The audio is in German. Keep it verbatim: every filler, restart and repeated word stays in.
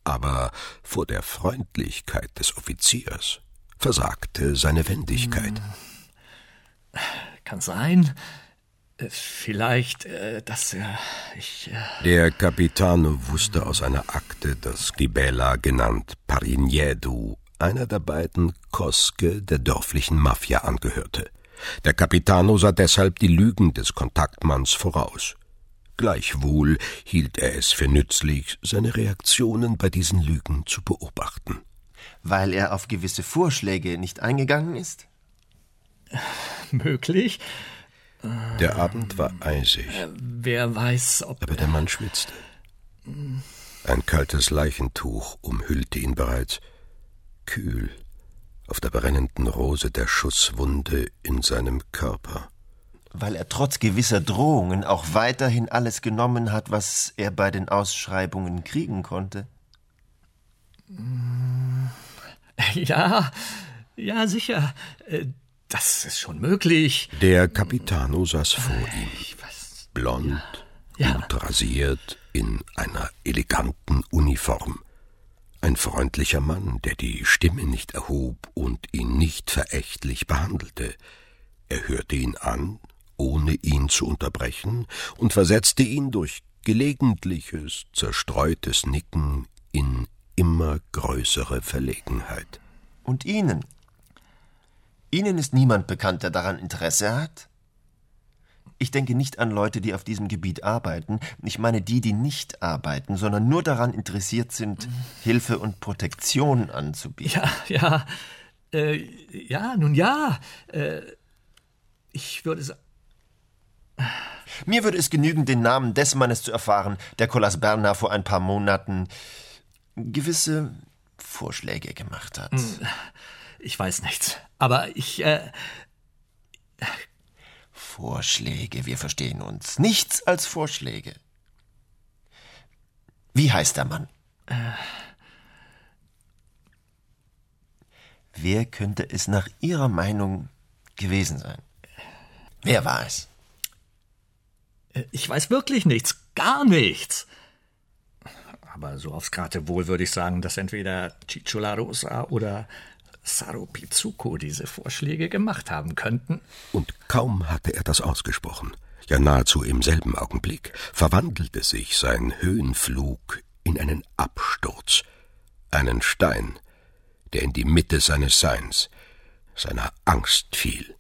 aber vor der Freundlichkeit des Offiziers versagte seine Wendigkeit. Kann sein. Vielleicht, äh, dass er... Ich, äh Der Capitano wusste aus einer Akte, dass Gribella, genannt Parignedu, einer der beiden Koske der dörflichen Mafia angehörte. Der Capitano sah deshalb die Lügen des Kontaktmanns voraus. Gleichwohl hielt er es für nützlich, seine Reaktionen bei diesen Lügen zu beobachten. Weil er auf gewisse Vorschläge nicht eingegangen ist? Möglich. Der Abend war eisig. Äh, wer weiß, ob... Aber der Mann schwitzte. Ein kaltes Leichentuch umhüllte ihn bereits. Kühl, auf der brennenden Rose der Schusswunde in seinem Körper. Weil er trotz gewisser Drohungen auch weiterhin alles genommen hat, was er bei den Ausschreibungen kriegen konnte? Ja, ja, sicher. Das ist schon möglich. Der Capitano saß vor ihm, blond, ja. gut rasiert, in einer eleganten Uniform. Ein freundlicher Mann, der die Stimme nicht erhob und ihn nicht verächtlich behandelte. Er hörte ihn an, ohne ihn zu unterbrechen, und versetzte ihn durch gelegentliches, zerstreutes Nicken in immer größere Verlegenheit. Und Ihnen? Ihnen ist niemand bekannt, der daran Interesse hat? Ich denke nicht an Leute, die auf diesem Gebiet arbeiten. Ich meine die, die nicht arbeiten, sondern nur daran interessiert sind, Hilfe und Protektion anzubieten. Ja, ja, äh, ja, nun ja, äh, ich würde sagen... Mir würde es genügen, den Namen des Mannes zu erfahren, der Colas Berna vor ein paar Monaten gewisse Vorschläge gemacht hat. Ich weiß nichts, aber ich... Äh Vorschläge, wir verstehen uns. Nichts als Vorschläge. Wie heißt der Mann? Äh Wer könnte es nach Ihrer Meinung gewesen sein? Wer war es? Ich weiß wirklich nichts, gar nichts. Aber so aufs Geratewohl würde ich sagen, dass entweder Ciccio Rosa oder Saro Pizzuco diese Vorschläge gemacht haben könnten. Und kaum hatte er das ausgesprochen, ja nahezu im selben Augenblick, verwandelte sich sein Höhenflug in einen Absturz, einen Stein, der in die Mitte seines Seins, seiner Angst fiel.